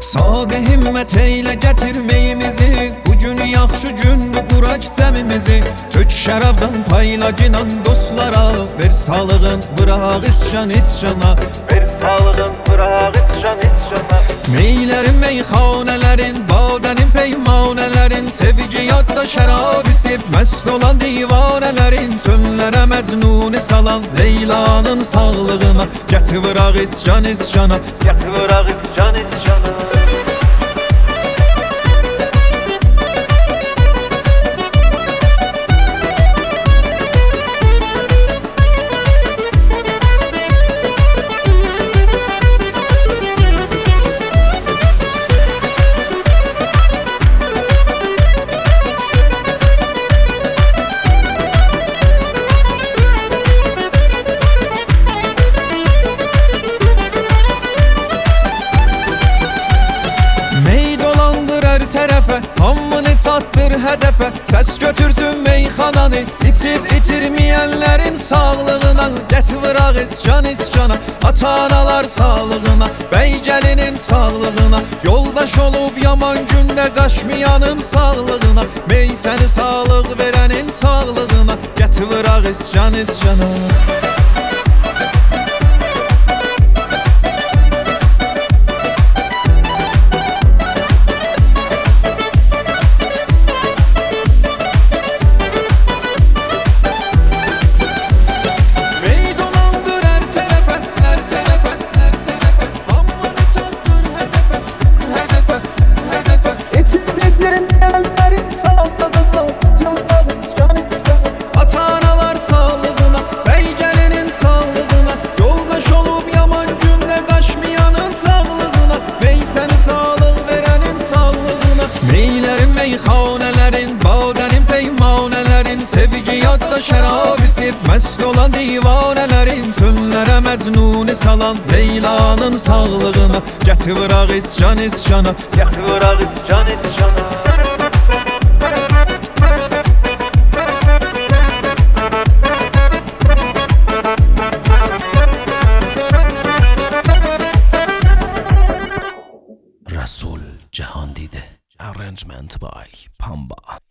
Sağı himmət eylə gətirməyimizi, bugün yaxşı gündür quraq cəmimizi. Tök şərabdan payla ginan dostlara, ver sağlığın bıraq iscan iscana, ver sağlığın bıraq iscan iscana. Meylərin meyxanələrin, badənin peymanələrin, sevici yadda şərab içib məst olan divanələrin, çöllərə məcnuni salan Leylanın sağlığına, gətir vıraq iscan iscana, gətir vıraq iscan iscana. Hamını çatdır hədəfə, səs götürsün meyxananı, içib itirməyənlərin sağlığına, gətir vıraq iscan iscana, ata-analar sağlığına, bəy gəlinin sağlığına, yoldaş olub yaman gündə qaçmayanın sağlığına, mey səni sağlıq verənin sağlığına, gətir vıraq iscan iscana. Meyxanələrin, badənin peymanələrin, sevici yadda şərab içib məst olan divanələrin, çöllərə məcnuni salan Leylanın sağlığına, gətir vıraq iscan iscana, gətir vıraq iscan iscana. Rasul Jahandide. Arrangement by Pamba.